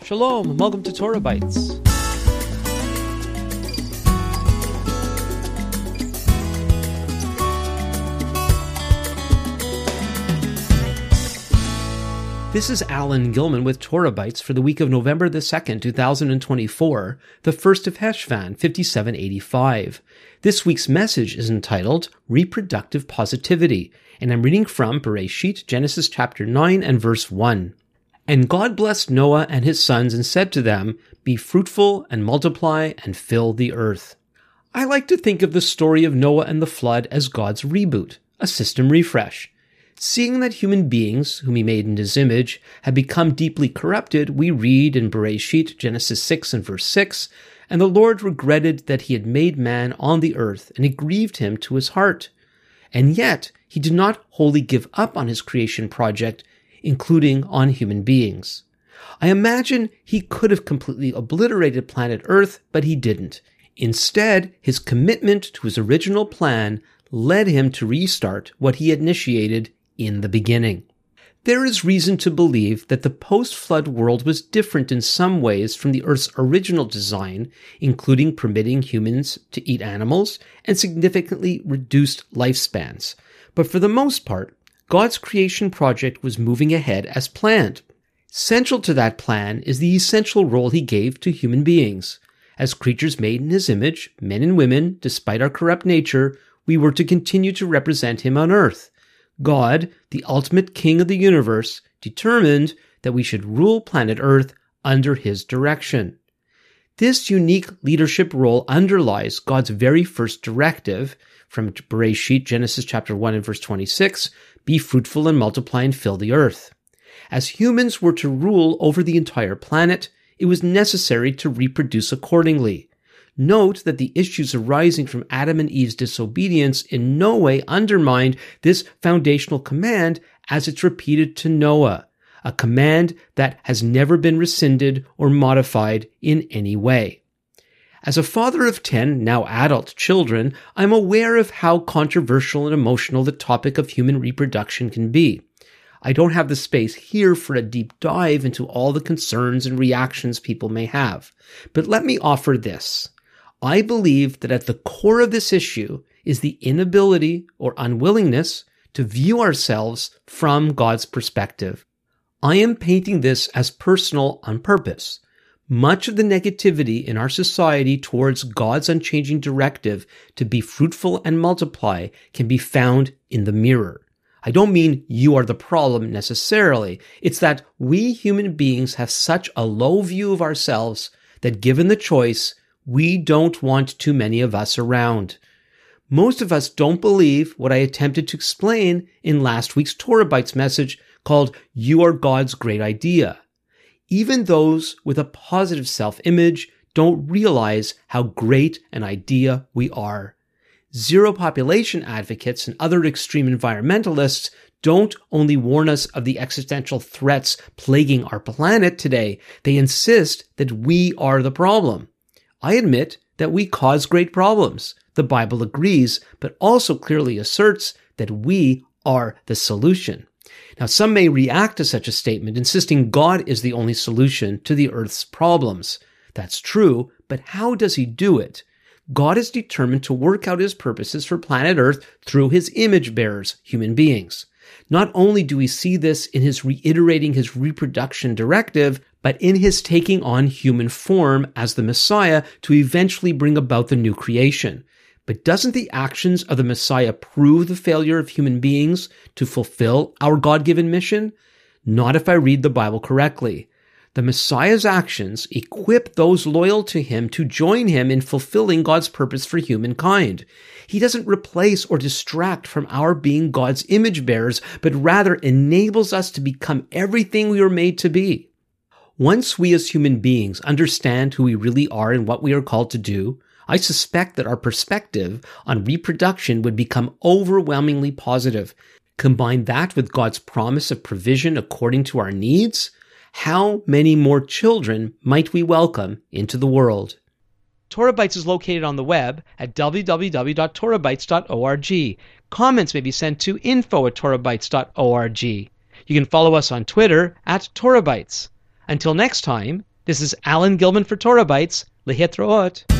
Shalom, and welcome to Torah Bites. This is Alan Gilman with Torah Bites for the week of November the 2nd, 2024, the 1st of Heshvan, 5785. This week's message is entitled Reproductive Positivity, and I'm reading from Bereshit, Genesis chapter 9 and verse 1. And God blessed Noah and his sons and said to them, Be fruitful and multiply and fill the earth. I like to think of the story of Noah and the flood as God's reboot, a system refresh. Seeing that human beings, whom he made in his image, had become deeply corrupted, we read in Bereshit, Genesis 6 and verse 6, And the Lord regretted that he had made man on the earth, and it grieved him to his heart. And yet, he did not wholly give up on his creation project, including on human beings. I imagine he could have completely obliterated planet Earth, but he didn't. Instead, his commitment to his original plan led him to restart what he had initiated in the beginning. There is reason to believe that the post-flood world was different in some ways from the Earth's original design, including permitting humans to eat animals and significantly reduced lifespans. But for the most part, God's creation project was moving ahead as planned. Central to that plan is the essential role he gave to human beings. As creatures made in his image, men and women, despite our corrupt nature, we were to continue to represent him on earth. God, the ultimate king of the universe, determined that we should rule planet Earth under his direction. This unique leadership role underlies God's very first directive from Bereshit, Genesis chapter 1 and verse 26, Be fruitful and multiply and fill the earth. As humans were to rule over the entire planet, it was necessary to reproduce accordingly. Note that the issues arising from Adam and Eve's disobedience in no way undermined this foundational command as it's repeated to Noah, a command that has never been rescinded or modified in any way. As a father of 10 now adult children, I'm aware of how controversial and emotional the topic of human reproduction can be. I don't have the space here for a deep dive into all the concerns and reactions people may have, but let me offer this. I believe that at the core of this issue is the inability or unwillingness to view ourselves from God's perspective. I am painting this as personal on purpose. Much of the negativity in our society towards God's unchanging directive to be fruitful and multiply can be found in the mirror. I don't mean you are the problem necessarily. It's that we human beings have such a low view of ourselves that given the choice, we don't want too many of us around. Most of us don't believe what I attempted to explain in last week's Torah Bites message called You Are God's Great Idea. Even those with a positive self-image don't realize how great an idea we are. Zero population advocates and other extreme environmentalists don't only warn us of the existential threats plaguing our planet today, they insist that we are the problem. I admit that we cause great problems. The Bible agrees, but also clearly asserts that we are the solution. Now, some may react to such a statement, insisting God is the only solution to the earth's problems. That's true, but how does he do it? God is determined to work out his purposes for planet Earth through his image bearers, human beings. Not only do we see this in his reiterating his reproduction directive, but in his taking on human form as the Messiah to eventually bring about the new creation. But doesn't the actions of the Messiah prove the failure of human beings to fulfill our God-given mission? Not if I read the Bible correctly. The Messiah's actions equip those loyal to him to join him in fulfilling God's purpose for humankind. He doesn't replace or distract from our being God's image bearers, but rather enables us to become everything we were made to be. Once we as human beings understand who we really are and what we are called to do, I suspect that our perspective on reproduction would become overwhelmingly positive. Combine that with God's promise of provision according to our needs, how many more children might we welcome into the world? Torah Bites is located on the web at www.torahbites.org. Comments may be sent to info@torahbites.org. You can follow us on Twitter @TorahBites. Until next time, This is Alan Gilman for Torah Bytes. Lehitraot.